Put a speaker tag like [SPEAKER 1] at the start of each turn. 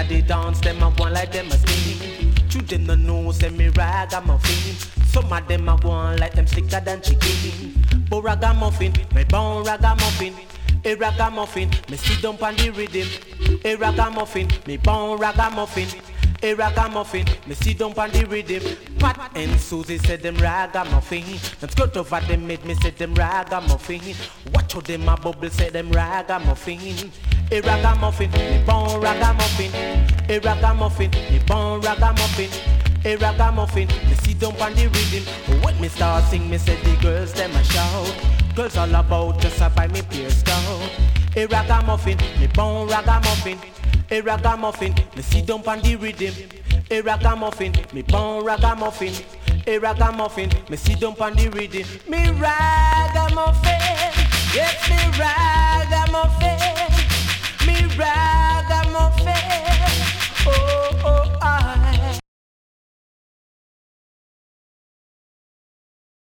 [SPEAKER 1] the dance, them a go like them a sing. You them no know, say me ragamuffin. Some of them a go like them slicker than chicken. But ragamuffin, me born ragamuffin. A ragamuffin, me sit down on the rhythm. A ragamuffin, me born ragamuffin. A ragamuffin, me sit down on the rhythm. Pat and Susie said them ragamuffin. And skirt over them made me say them ragamuffin. Watch how them a bubble say them ragamuffin. A ragamuffin, me born ragamuffin. A ragamuffin, me born ragamuffin. A ragamuffin, me sit down on the rhythm. When me start sing, me say the girls them a shout. Girls all about just a buy me pierced out. A ragamuffin, me born ragamuffin. A ragamuffin, me sit down on the rhythm. A ragamuffin, me born ragamuffin. A ragamuffin, me sit down on the rhythm. Me ragamuffin, yes me ragamuffin.